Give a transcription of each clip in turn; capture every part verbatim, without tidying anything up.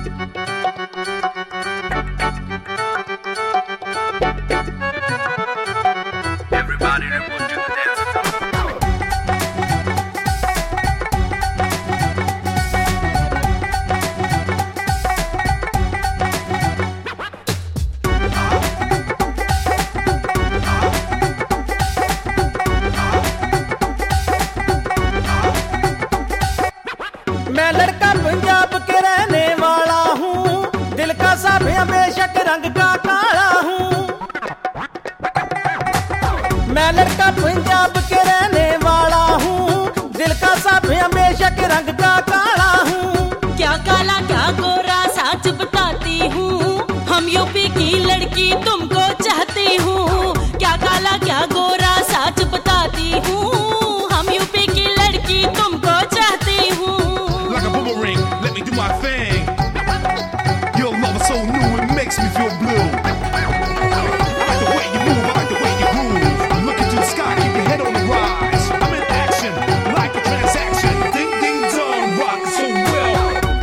मैं लड़का पंजाब के रहने वाला हूँ, दिल का साफ बेशक रंग का काला हूँ। मैं लड़का पंजाब के रहने वाला हूँ, दिल का साफ बेशक रंग का काला हूँ। क्या काला क्या गोरा सच बताती हूँ, हम यूपी की लड़की तुमको चाहती हूँ। क्या काला क्या गोरा सच बताती हूँ, हम यूपी की लड़की तुमको चाहती हूँ। Like a boomerang, let me do my thing. Your love is so new, it makes me feel blue. I like the way you move, I like the way you groove. Look into the sky, keep your head on the rise. I'm in action, like a transaction. Ding, ding, dong, rock so well.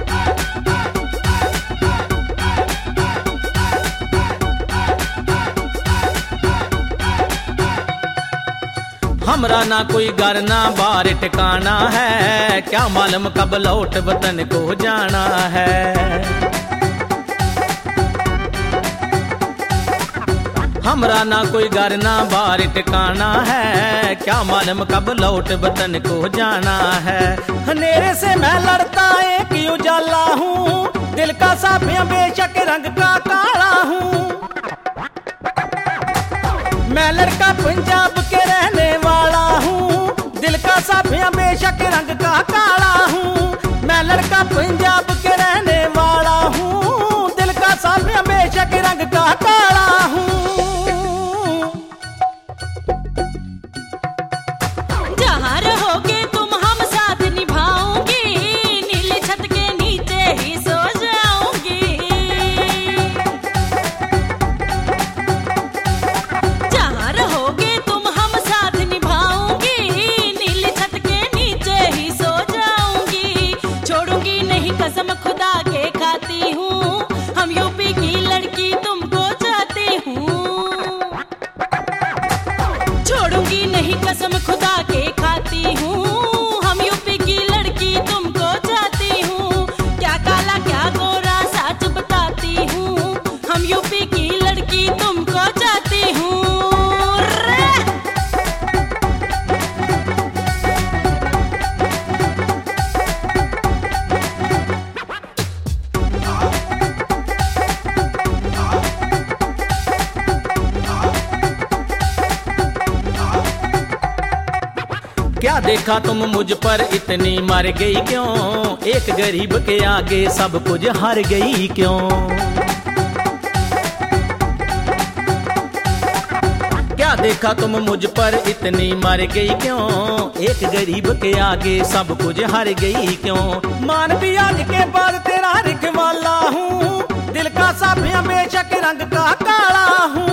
हमरा ना कोई घर ना बार ठिकाना है, क्या मालूम कब लौट वतन को जाना है। हमरा ना कोई घर ना बार ठिकाना है, क्या मालूम कब लौट वतन को जाना है। अंधेरे से मैं लड़ता एक उजाला हूँ, दिल का साफिया बेशक रंग का काला हूँ। मैं लड़का पंजाब के रहने वाला हूँ, दिल का साफिया बेशक रंग का काला हूँ। मैं लड़का पंजाब के रहने वाला हूँ, दिल का साफिया बेशक रंग का काला हूँ। जहाँ रहोगे तुम हम साथ निभाओगे, नीली छत के नीचे ही सो जाओगे। जहाँ रहोगे तुम हम साथ निभाओगे, नीली छत के नीचे ही सो जाऊंगी। छोड़ूंगी नहीं कसम खुदा के खाती हूँ, हम यूपी की लड़की तुमको चाहती हूँ। छोड़ूंगी नहीं कसम खुदा के खाती हूँ, हम यूपी की लड़की तुमको चाहती हूँ। क्या काला क्या गोरा सच बताती हूँ, हम यूपी की लड़की तुमको चाहती हूँ। रे! क्या देखा तुम मुझ पर इतनी मर गई क्यों, एक गरीब के आगे सब कुछ हार गई क्यों। क्या देखा तुम मुझ पर इतनी मर गई क्यों, एक गरीब के आगे सब कुछ हार गई क्यों। मान भी आज के बाद तेरा रिखवाला हूँ, दिल का साफिया बेशक रंग का काला हूँ।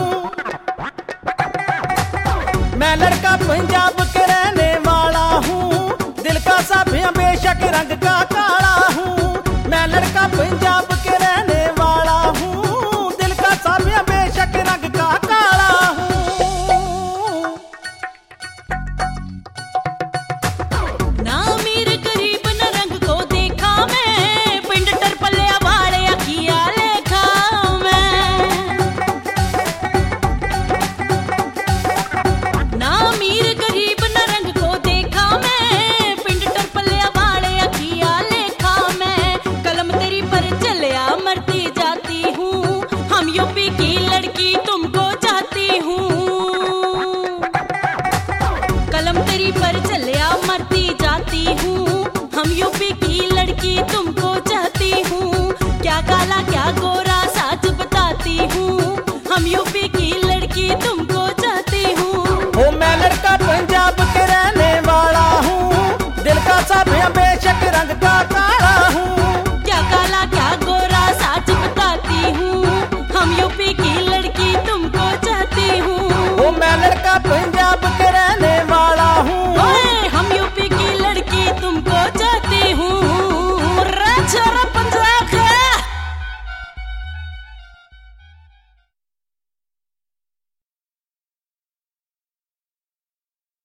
मैं लड़का पंजाब के रहने वाला हूँ, दिल का साफिया बेशक रंग का काला हूँ। मैं लड़का पंजाब